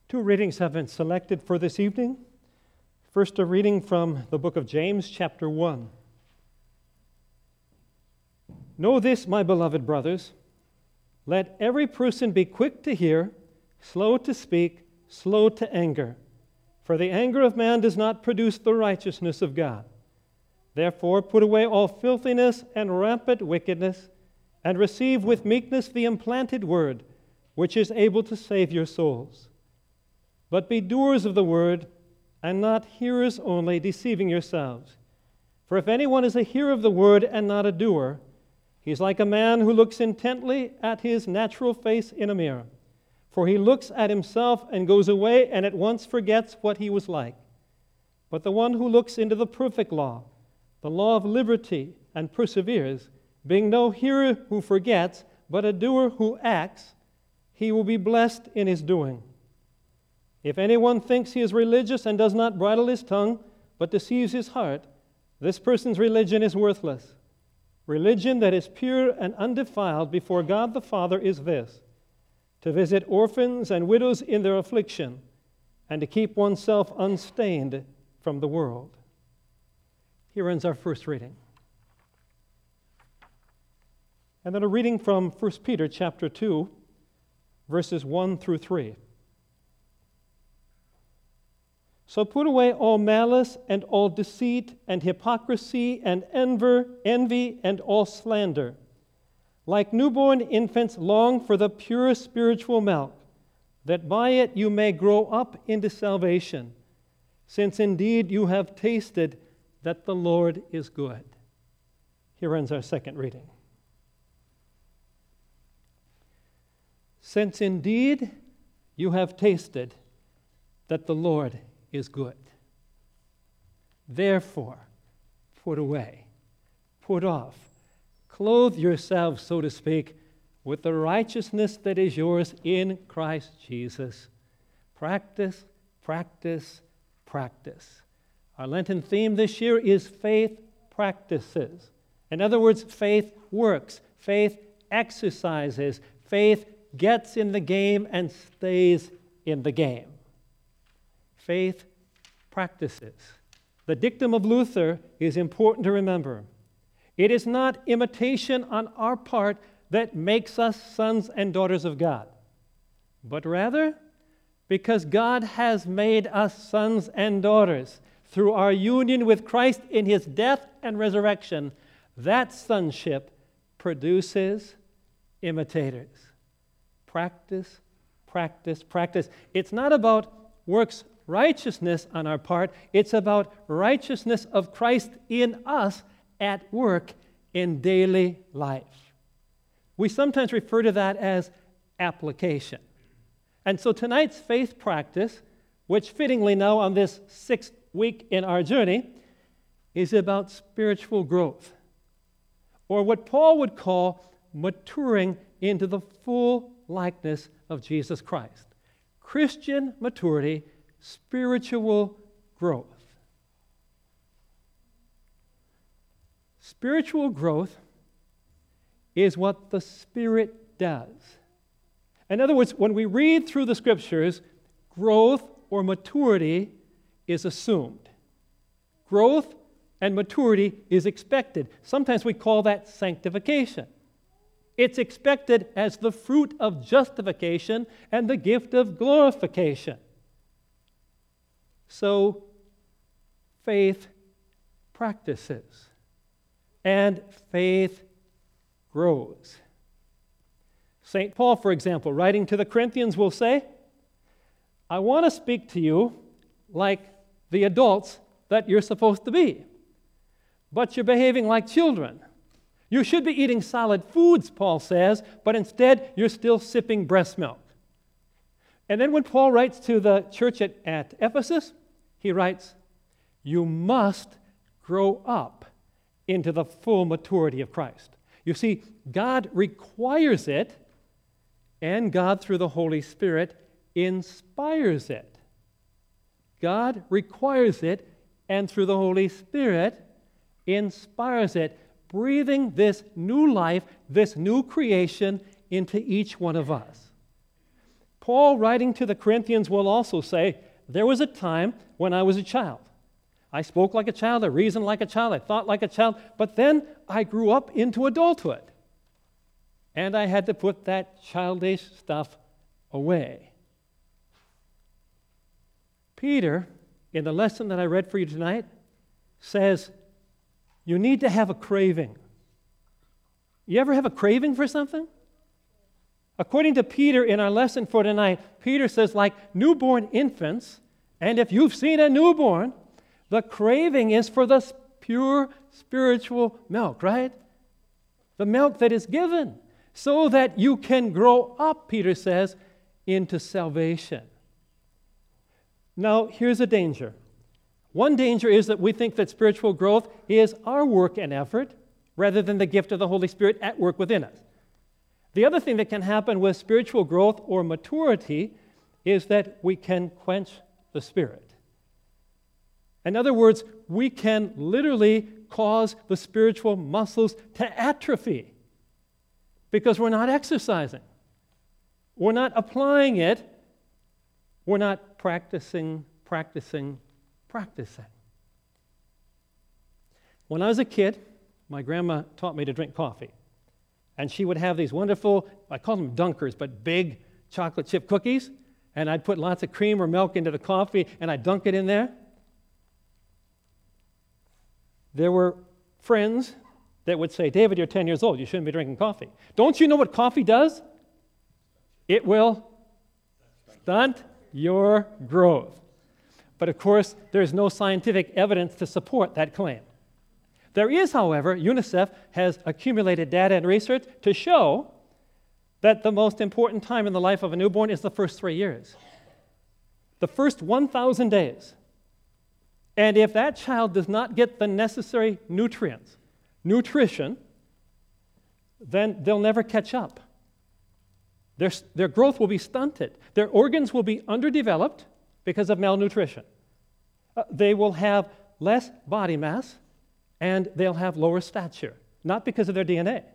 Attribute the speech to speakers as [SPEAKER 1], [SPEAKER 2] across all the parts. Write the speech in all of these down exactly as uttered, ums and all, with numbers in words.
[SPEAKER 1] Two readings have been selected for this evening. First, a reading from the book of James, chapter one. Know this, my beloved brothers, let every person be quick to hear, slow to speak, slow to anger. For the anger of man does not produce the righteousness of God. Therefore, put away all filthiness and rampant wickedness, and receive with meekness the implanted word, which is able to save your souls. But be doers of the word, and not hearers only, deceiving yourselves. For if anyone is a hearer of the word and not a doer, he is like a man who looks intently at his natural face in a mirror. For he looks at himself and goes away and at once forgets what he was like. But the one who looks into the perfect law, the law of liberty, and perseveres, being no hearer who forgets, but a doer who acts, he will be blessed in his doing. If anyone thinks he is religious and does not bridle his tongue, but deceives his heart, this person's religion is worthless. Religion that is pure and undefiled before God the Father is this: to visit orphans and widows in their affliction, and to keep oneself unstained from the world. Here ends our first reading. And then a reading from First Peter chapter two, verses one through three. So put away all malice and all deceit and hypocrisy and envy and all slander. Like newborn infants, long for the pure spiritual milk, that by it you may grow up into salvation, since indeed you have tasted that the Lord is good. Here ends our second reading. Since indeed you have tasted that the Lord is good. Therefore, put away, put off, clothe yourselves, so to speak, with the righteousness that is yours in Christ Jesus. Practice, practice, practice. Our Lenten theme this year is faith practices. In other words, faith works, faith exercises, faith gets in the game and stays in the game. Faith practices. The dictum of Luther is important to remember. It is not imitation on our part that makes us sons and daughters of God, but rather because God has made us sons and daughters through our union with Christ in his death and resurrection. That sonship produces imitators. Practice, practice, practice. It's not about works righteousness on our part. It's about righteousness of Christ in us at work in daily life. We sometimes refer to that as application. And so tonight's faith practice, which fittingly now on this sixth week in our journey, is about spiritual growth, or what Paul would call maturing into the full likeness of Jesus Christ. Christian maturity, spiritual growth. Spiritual growth is what the Spirit does. In other words, when we read through the Scriptures, growth or maturity is assumed. Growth and maturity is expected. Sometimes we call that sanctification. It's expected as the fruit of justification and the gift of glorification. So, faith practices and faith grows. Saint Paul, for example, writing to the Corinthians, will say, I want to speak to you like the adults that you're supposed to be, but you're behaving like children. You should be eating solid foods, Paul says, but instead you're still sipping breast milk. And then when Paul writes to the church at, at Ephesus, he writes, you must grow up into the full maturity of Christ. You see, God requires it, and God, through the Holy Spirit, inspires it. God requires it, and through the Holy Spirit, inspires it, breathing this new life, this new creation into each one of us. Paul, writing to the Corinthians, will also say, there was a time when I was a child. I spoke like a child, I reasoned like a child, I thought like a child, but then I grew up into adulthood. And I had to put that childish stuff away. Peter, in the lesson that I read for you tonight, says you need to have a craving. You ever have a craving for something? According to Peter in our lesson for tonight, Peter says, like newborn infants, and if you've seen a newborn, the craving is for the pure spiritual milk, right? The milk that is given so that you can grow up, Peter says, into salvation. Now, here's a danger. One danger is that we think that spiritual growth is our work and effort rather than the gift of the Holy Spirit at work within us. The other thing that can happen with spiritual growth or maturity is that we can quench the Spirit. In other words, we can literally cause the spiritual muscles to atrophy because we're not exercising. We're not applying it. We're not practicing, practicing, practicing. When I was a kid, my grandma taught me to drink coffee. And she would have these wonderful, I call them dunkers, but big chocolate chip cookies. And I'd put lots of cream or milk into the coffee, and I'd dunk it in there. There were friends that would say, David, you're ten years old. You shouldn't be drinking coffee. Don't you know what coffee does? It will stunt your growth. But of course, there's no scientific evidence to support that claim. There is, however, UNICEF has accumulated data and research to show that the most important time in the life of a newborn is the first three years. The first one thousand days. And if that child does not get the necessary nutrients, nutrition, then they'll never catch up. Their, their growth will be stunted. Their organs will be underdeveloped because of malnutrition. Uh, they will have less body mass, and they'll have lower stature, not because of their D N A.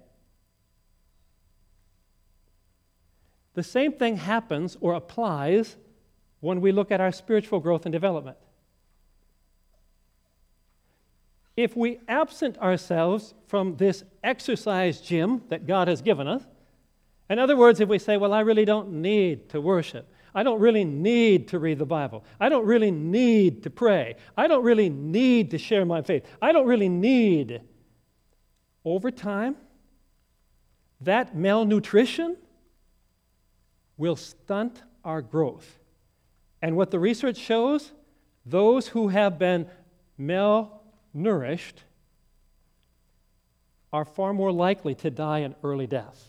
[SPEAKER 1] The same thing happens or applies when we look at our spiritual growth and development. If we absent ourselves from this exercise gym that God has given us, in other words, if we say, well, I really don't need to worship, I don't really need to read the Bible, I don't really need to pray, I don't really need to share my faith, I don't really need, over time, that malnutrition will stunt our growth. And what the research shows, those who have been malnourished are far more likely to die an early death.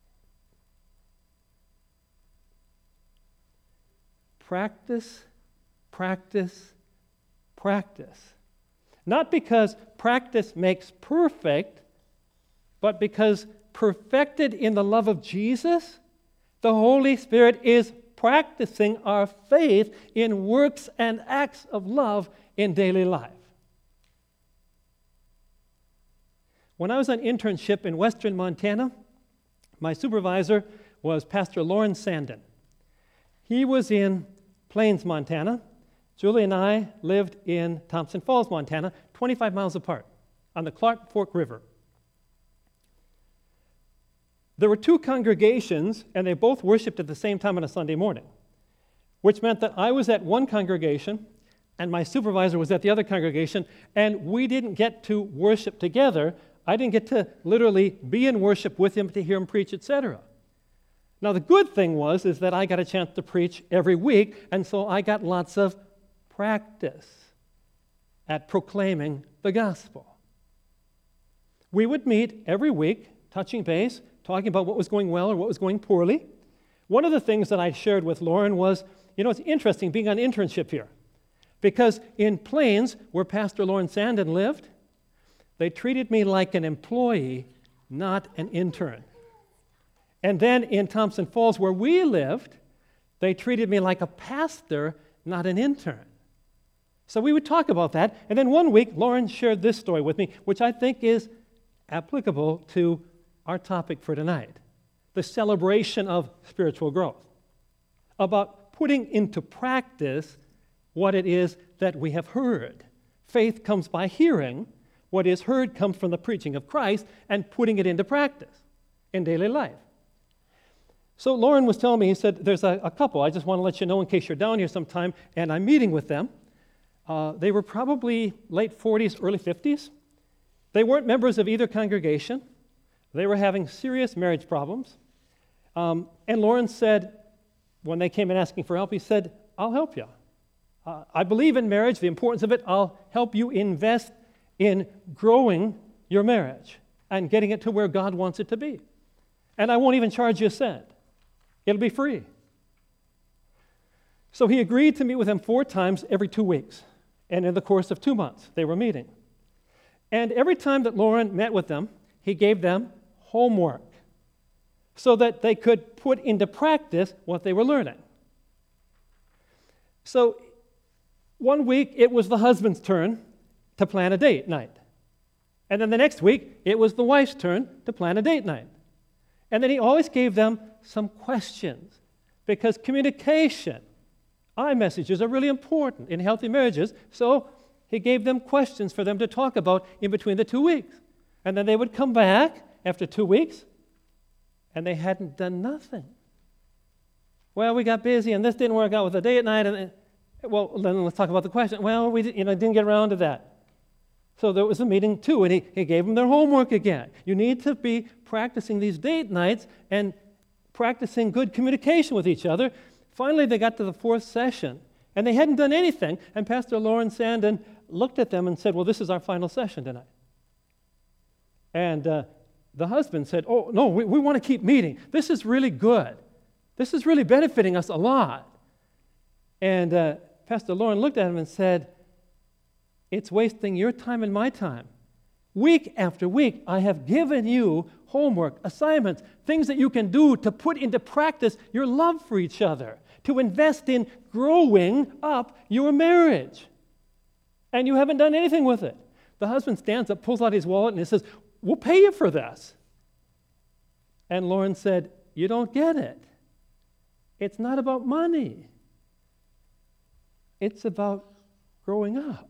[SPEAKER 1] Practice, practice, practice. Not because practice makes perfect, but because perfected in the love of Jesus, the Holy Spirit is practicing our faith in works and acts of love in daily life. When I was on internship in western Montana, my supervisor was Pastor Lawrence Sandin. He was in Plains, Montana. Julie and I lived in Thompson Falls, Montana, twenty-five miles apart, on the Clark Fork River. There were two congregations, and they both worshiped at the same time on a Sunday morning, which meant that I was at one congregation, and my supervisor was at the other congregation, and we didn't get to worship together. I didn't get to literally be in worship with him to hear him preach, et cetera. Now, the good thing was is that I got a chance to preach every week, and so I got lots of practice at proclaiming the gospel. We would meet every week, touching base, talking about what was going well or what was going poorly. One of the things that I shared with Lauren was, you know, it's interesting being on internship here, because in Plains, where Pastor Lawrence Sandin lived, they treated me like an employee, not an intern. And then in Thompson Falls, where we lived, they treated me like a pastor, not an intern. So we would talk about that. And then one week, Lauren shared this story with me, which I think is applicable to our topic for tonight, the celebration of spiritual growth. about putting into practice what it is that we have heard. Faith comes by hearing. What is heard comes from the preaching of Christ and putting it into practice in daily life. So Lauren was telling me, he said, there's a, a couple. I just want to let you know in case you're down here sometime, and I'm meeting with them. Uh, they were probably late forties, early fifties. They weren't members of either congregation. They were having serious marriage problems. Um, and Lauren said, when they came in asking for help, he said, I'll help you. Uh, I believe in marriage, the importance of it. I'll help you invest in growing your marriage and getting it to where God wants it to be. And I won't even charge you a cent. It'll be free. So he agreed to meet with them four times every two weeks. And in the course of two months, they were meeting. And every time that Lauren met with them, he gave them homework so that they could put into practice what they were learning. So one week, it was the husband's turn to plan a date night. And then the next week, it was the wife's turn to plan a date night. And then he always gave them some questions, because communication, iMessages are really important in healthy marriages. So he gave them questions for them to talk about in between the two weeks. And then they would come back after two weeks, and they hadn't done nothing. Well, we got busy, and this didn't work out with the date night. And well, then let's talk about the question. Well, we you know, didn't get around to that. So there was a meeting two, and he, he gave them their homework again. You need to be practicing these date nights and practicing good communication with each other. Finally, they got to the fourth session, and they hadn't done anything, and Pastor Lauren Sandin looked at them and said, well, this is our final session tonight. And uh, the husband said, oh, no, we, we want to keep meeting. This is really good. This is really benefiting us a lot. And uh, Pastor Lauren looked at him and said, it's wasting your time and my time. Week after week, I have given you homework, assignments, things that you can do to put into practice your love for each other, to invest in growing up your marriage. And you haven't done anything with it. The husband stands up, pulls out his wallet, and he says, we'll pay you for this. And Lauren said, you don't get it. It's not about money. It's about growing up.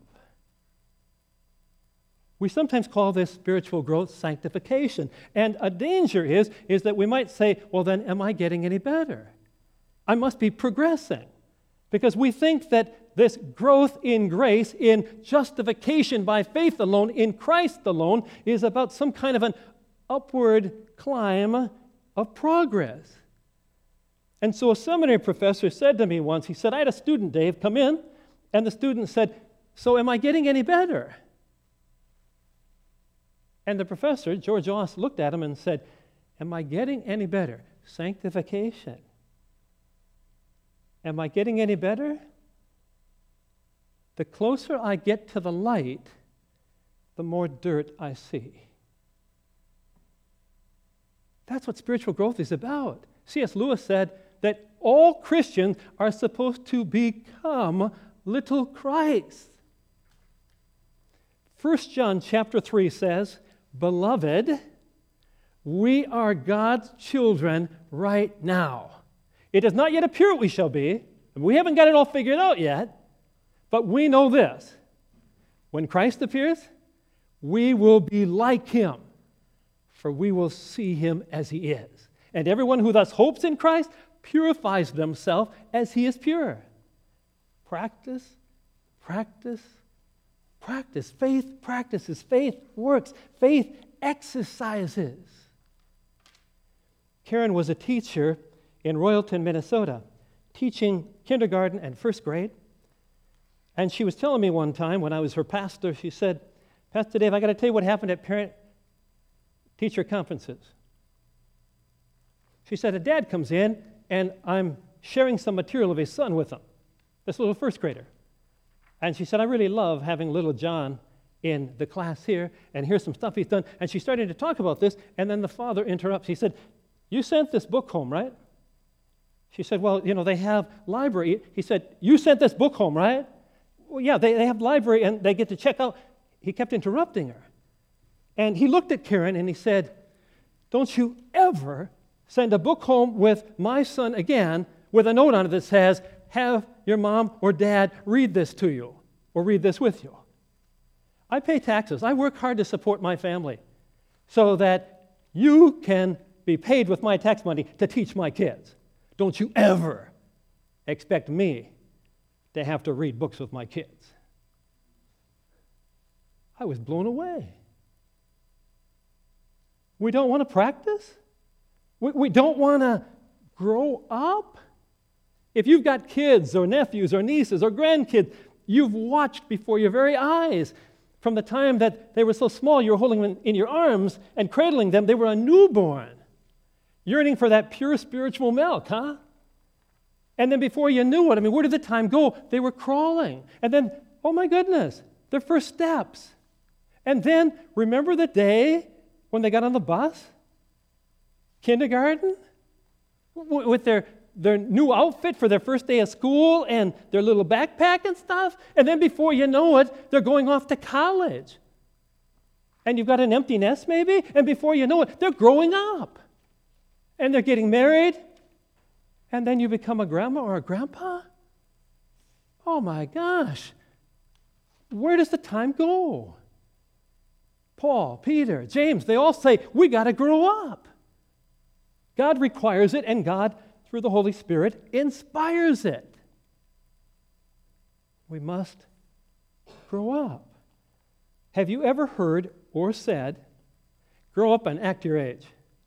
[SPEAKER 1] We sometimes call this spiritual growth sanctification. And a danger is, is that we might say, well, then am I getting any better? I must be progressing. Because we think that this growth in grace, in justification by faith alone, in Christ alone, is about some kind of an upward climb of progress. And so a seminary professor said to me once, he said, I had a student, Dave, come in, and the student said, so am I getting any better? And the professor, George Oss, looked at him and said, am I getting any better? Sanctification. Am I getting any better? The closer I get to the light, the more dirt I see. That's what spiritual growth is about. C S Lewis said that all Christians are supposed to become little Christ. First John chapter three says, Beloved, we are God's children right now. It does not yet appear what we shall be. We haven't got it all figured out yet. But we know this. When Christ appears, we will be like him, for we will see him as he is. And everyone who thus hopes in Christ purifies themselves as he is pure. Practice, practice, practice. Faith practices. Faith works. Faith exercises. Karen was a teacher in Royalton, Minnesota, teaching kindergarten and first grade. And she was telling me one time when I was her pastor, she said, Pastor Dave, I got to tell you what happened at parent-teacher conferences. She said, a dad comes in, and I'm sharing some material of his son with him, this little first grader. And she said, I really love having little John in the class here, and here's some stuff he's done. And she started to talk about this, and then the father interrupts. He said, you sent this book home, right? She said, well, you know, they have library. He said, you sent this book home, right? Well, yeah, they, they have library, and they get to check out. He kept interrupting her. And he looked at Karen, and he said, don't you ever send a book home with my son again with a note on it that says, have your mom or dad read this to you or read this with you. I pay taxes. I work hard to support my family so that you can be paid with my tax money to teach my kids. Don't you ever expect me to have to read books with my kids. I was blown away. We don't want to practice? We, we don't want to grow up? If you've got kids or nephews or nieces or grandkids, you've watched before your very eyes from the time that they were so small you were holding them in your arms and cradling them, they were a newborn, yearning for that pure spiritual milk, huh? And then before you knew it, I mean, where did the time go? They were crawling. And then, oh my goodness, their first steps. And then, remember the day when they got on the bus? Kindergarten? W- with their, their new outfit for their first day of school and their little backpack and stuff. And then before you know it, they're going off to college. And you've got an empty nest maybe, and before you know it, they're growing up. And they're getting married. And then you become a grandma or a grandpa? Oh my gosh. Where does the time go? Paul, Peter, James, they all say, we got to grow up. God requires it, and God, through the Holy Spirit, inspires it. We must grow up. Have you ever heard or said, grow up and act your age?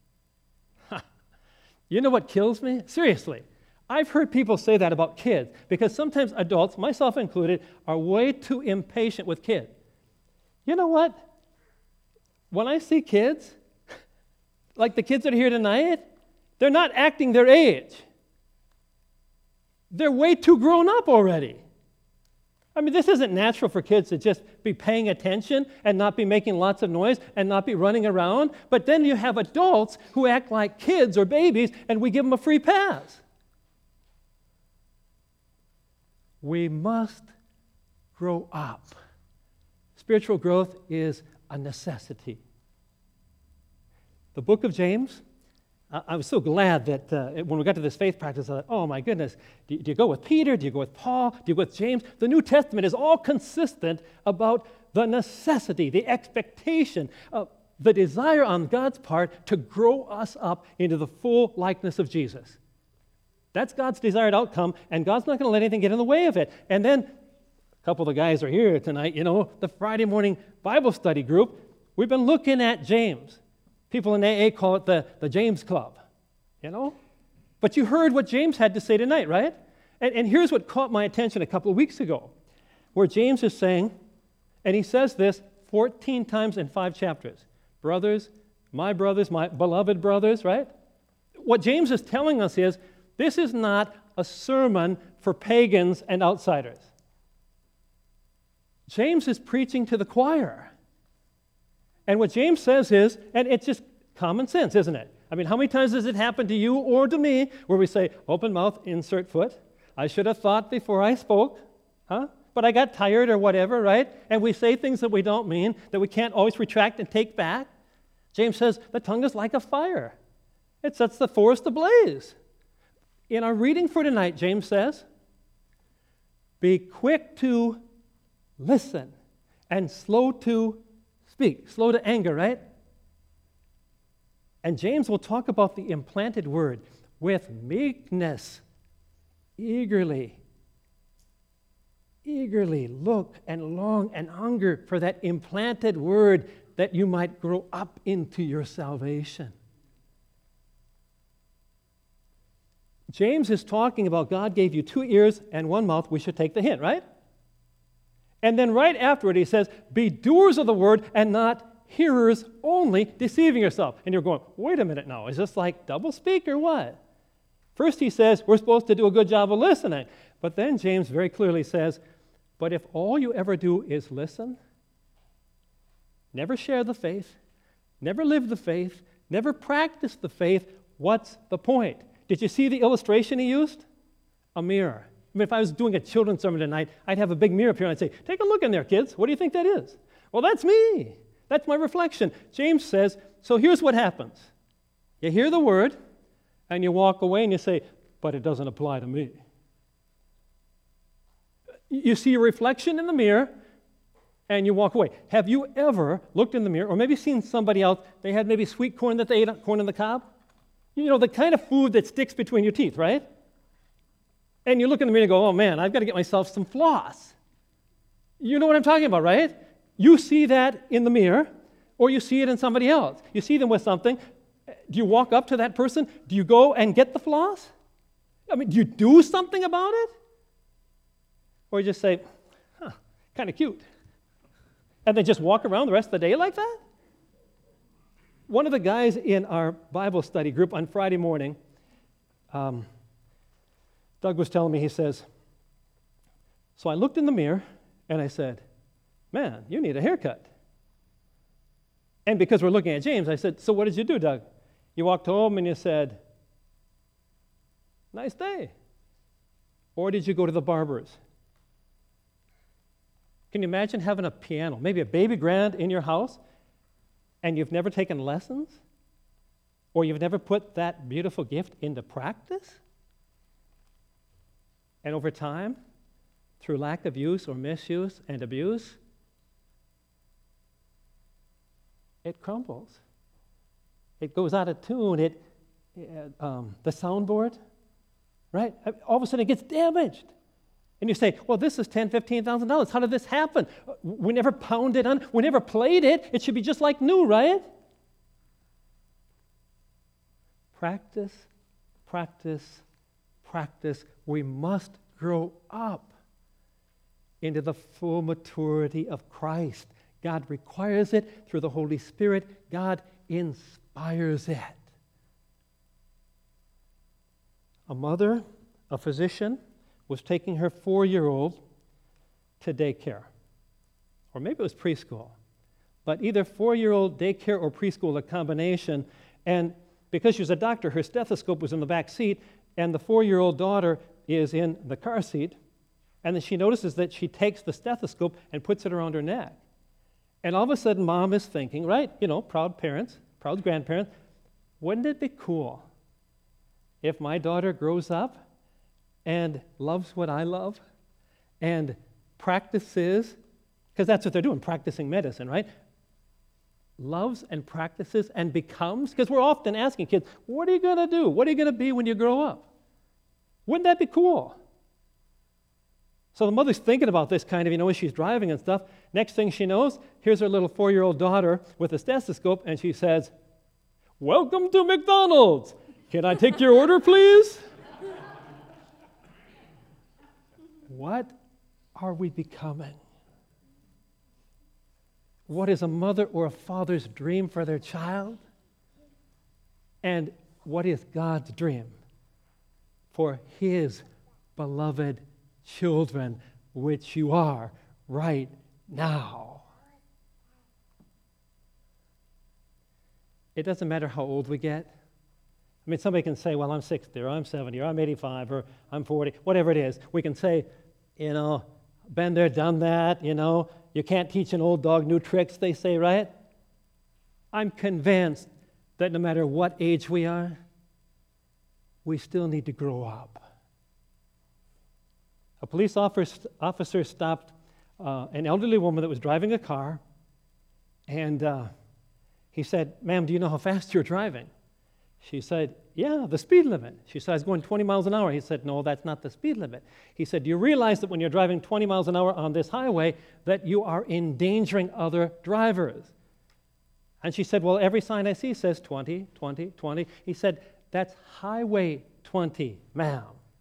[SPEAKER 1] You know what kills me? Seriously, I've heard people say that about kids because sometimes adults, myself included, are way too impatient with kids. You know what? When I see kids, like the kids that are here tonight, they're not acting their age. They're way too grown up already. I mean, this isn't natural for kids to just be paying attention and not be making lots of noise and not be running around. But then you have adults who act like kids or babies, and we give them a free pass. We must grow up. Spiritual growth is a necessity. The book of James, I was so glad that uh, when we got to this faith practice, I thought, oh my goodness, do you, do you go with Peter? Do you go with Paul? Do you go with James? The New Testament is all consistent about the necessity, the expectation, uh, the desire on God's part to grow us up into the full likeness of Jesus. That's God's desired outcome, and God's not going to let anything get in the way of it. And then a couple of the guys are here tonight, you know, the Friday morning Bible study group. We've been looking at James. People in A A call it the, the James Club, you know? But you heard what James had to say tonight, right? And, and here's what caught my attention a couple of weeks ago, where James is saying, and he says this fourteen times in five chapters, brothers, my brothers, my beloved brothers, right? What James is telling us is, this is not a sermon for pagans and outsiders. James is preaching to the choir. And what James says is, and it's just common sense, isn't it? I mean, how many times does it happen to you or to me where we say, open mouth, insert foot? I should have thought before I spoke, huh? But I got tired or whatever, right? And we say things that we don't mean, that we can't always retract and take back. James says, the tongue is like a fire. It sets the forest ablaze. In our reading for tonight, James says, be quick to listen and slow to speak, slow to anger, right? And James will talk about the implanted word with meekness, eagerly, eagerly look and long and hunger for that implanted word that you might grow up into your salvation. James is talking about God gave you two ears and one mouth. We should take the hint, right? And then right after it, he says, be doers of the word and not hearers only, deceiving yourself. And you're going, wait a minute now, is this like double speak or what? First he says, we're supposed to do a good job of listening. But then James very clearly says, but if all you ever do is listen, never share the faith, never live the faith, never practice the faith, what's the point? Did you see the illustration he used? A mirror. I mean, if I was doing a children's sermon tonight, I'd have a big mirror up here and I'd say, take a look in there, kids. What do you think that is? Well, that's me. That's my reflection. James says, so here's what happens. You hear the word, and you walk away and you say, but it doesn't apply to me. You see your reflection in the mirror, and you walk away. Have you ever looked in the mirror, or maybe seen somebody else, they had maybe sweet corn that they ate, corn on the cob? You know, the kind of food that sticks between your teeth, right? And you look in the mirror and go, oh man, I've got to get myself some floss. You know what I'm talking about, right? You see that in the mirror, or you see it in somebody else. You see them with something. Do you walk up to that person? Do you go and get the floss? I mean, do you do something about it? Or you just say, huh, kind of cute. And then just walk around the rest of the day like that? One of the guys in our Bible study group on Friday morning, um, Doug was telling me, he says, so I looked in the mirror and I said, man, you need a haircut. And because we're looking at James, I said, so what did you do, Doug? You walked home and you said, nice day. Or did you go to the barber's? Can you imagine having a piano, maybe a baby grand in your house, and you've never taken lessons? Or you've never put that beautiful gift into practice? And over time, through lack of use or misuse and abuse, it crumbles. It goes out of tune. It, it um, the soundboard, right? All of a sudden it gets damaged. And you say, well, this is ten thousand dollars, fifteen thousand dollars. How did this happen? We never pounded on, we never played it. It should be just like new, right? Practice, practice, practice. We must grow up into the full maturity of Christ. God requires it through the Holy Spirit. God inspires it. A mother, a physician, was taking her four-year-old to daycare. Or maybe it was preschool. But either four-year-old daycare or preschool, a combination. And because she was a doctor, her stethoscope was in the back seat, and the four-year-old daughter is in the car seat. And then she notices that she takes the stethoscope and puts it around her neck. And all of a sudden, mom is thinking, right, you know, proud parents, proud grandparents, wouldn't it be cool if my daughter grows up and loves what I love and practices, because that's what they're doing, practicing medicine, right? Loves and practices and becomes, because we're often asking kids, what are you going to do? What are you going to be when you grow up? Wouldn't that be cool? So the mother's thinking about this kind of, you know, as she's driving and stuff. Next thing she knows, here's her little four-year-old daughter with a stethoscope, and she says, welcome to McDonald's. Can I take your order, please? What are we becoming? What is a mother or a father's dream for their child? And what is God's dream for His beloved children, which you are right now? It doesn't matter how old we get. I mean, somebody can say, well, I'm sixty, or I'm seventy, or I'm eighty-five, or I'm forty, whatever it is. We can say, you know, been there, done that, you know. You can't teach an old dog new tricks, they say, right? I'm convinced that no matter what age we are, we still need to grow up. A police officer stopped uh, an elderly woman that was driving a car, and uh, he said, ma'am, do you know how fast you're driving? She said, yeah, the speed limit. She said, I was going twenty miles an hour. He said, no, that's not the speed limit. He said, do you realize that when you're driving twenty miles an hour on this highway, that you are endangering other drivers? And she said, well, every sign I see says twenty, twenty, twenty. He said, that's highway twenty, ma'am.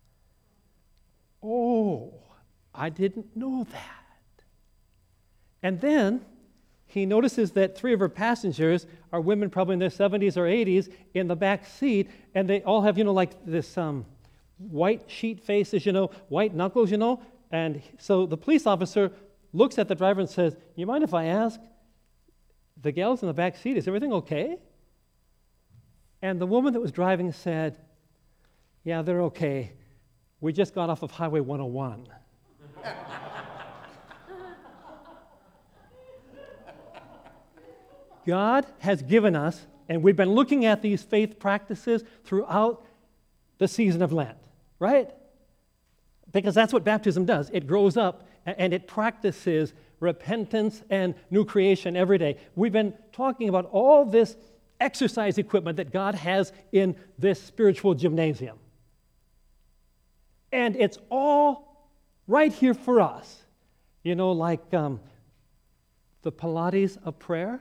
[SPEAKER 1] Oh, I didn't know that. And then he notices that three of her passengers are women probably in their seventies or eighties in the back seat, and they all have, you know, like this um, white sheet faces, you know, white knuckles, you know. And so the police officer looks at the driver and says, you mind if I ask, the gals in the back seat, is everything okay? And the woman that was driving said, yeah, they're okay. We just got off of Highway one oh one. God has given us, and we've been looking at these faith practices throughout the season of Lent. right? Because that's what baptism does. It grows up and it practices repentance and new creation every day. We've been talking about all this exercise equipment that God has in this spiritual gymnasium. And it's all right here for us. You know, like um, the Pilates of prayer,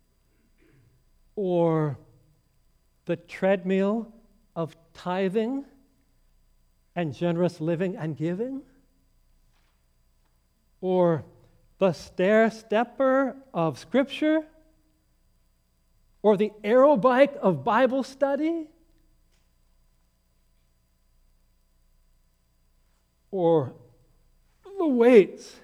[SPEAKER 1] or the treadmill of tithing and generous living and giving, or the stair-stepper of Scripture, or the aero bike of Bible study, or the weights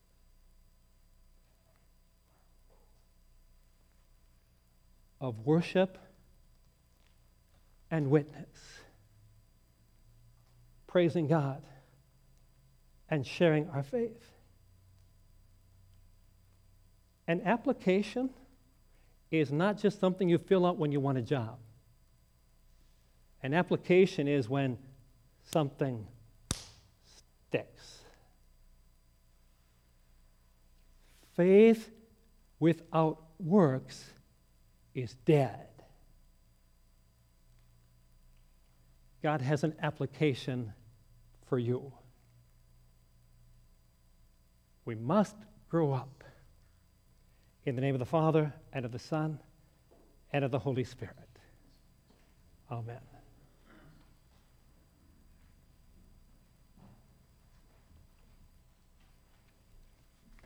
[SPEAKER 1] of worship and witness, praising God and sharing our faith. An application is not just something you fill out when you want a job. An application is when something sticks. Faith without works is dead. God has an application for you. We must grow up in the name of the Father, and of the Son, and of the Holy Spirit. Amen.